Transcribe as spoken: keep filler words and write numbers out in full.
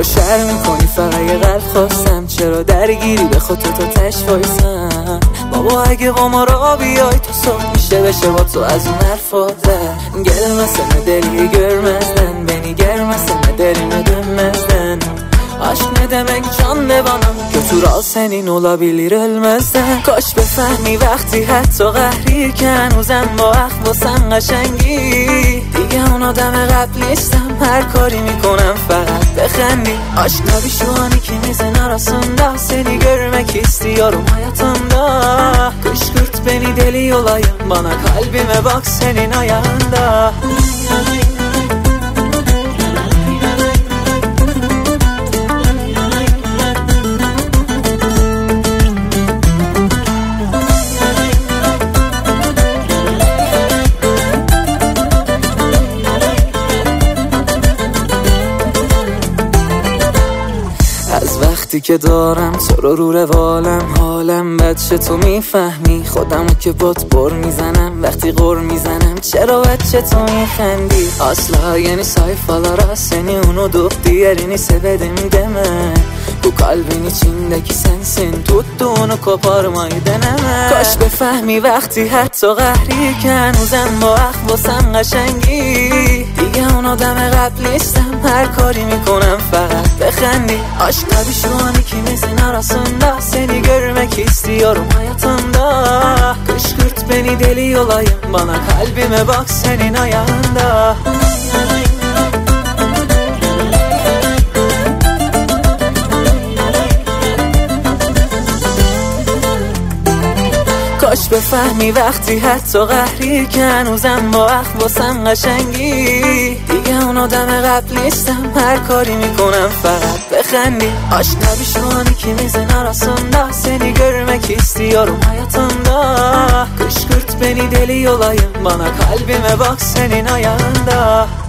شر میکنی فقط یه قلب خواستم، چرا درگیری به خود تو تش وایسم. بابا اگه با ما را بیای تو صبح میشه bشه با تو az اون حرفاتن. Gelmesin deliyi görmezden, beni gelmesin derine dönmezden. Aşk ne demek can de bana, götür al senin olabilir ölmezden. Kaç befهمی وقتی حتی قهریکن هنوزم با عقل واسم قشنگی. دیگه اون آدم قبل نیستم، her کاری میکنم فقط بخندی. Aşk tabi şu an ikimizin arasında, seni görmek istiyorum hayatımda. Kışkırt beni deli olayım, bana kalbime bak senin ayağında. از وقتی که دارم تو رو رو روالم، حالم بچه تو میفهمی. خودمو که بات بر میزنم وقتی غر میزنم، çera bence tu میخندی. Asla yeni sayfalara seni unutup diğerini sevedim deme. Bu kalbin içindeki sensin, tuttuğunu koparmayı deneme. Kaç befهمی وقتی حتی قهریکن هنوزم با عقل واسم قشنگی. دیگه اون آدم قبل نیستم، her کاری میکنم فقط بخندی. Aşk tabi şu an ikimizin arasında, seni görmek istiyorum hayatımda. Kışkırt beni deli olayım, bana kalbime bak senin ayağında. کاش بفهمی وقتی حتی قهریکن هنوزم با عقل واسم قشنگی. دیگه اون آدم قبل نیستم، her کاری میکنم فقط بخندی. Aşk tabi şu an ikimizin arasında, seni görmek istiyorum hayatımda. Kışkırt beni deli olayım, bana kalbime bak senin ayağında.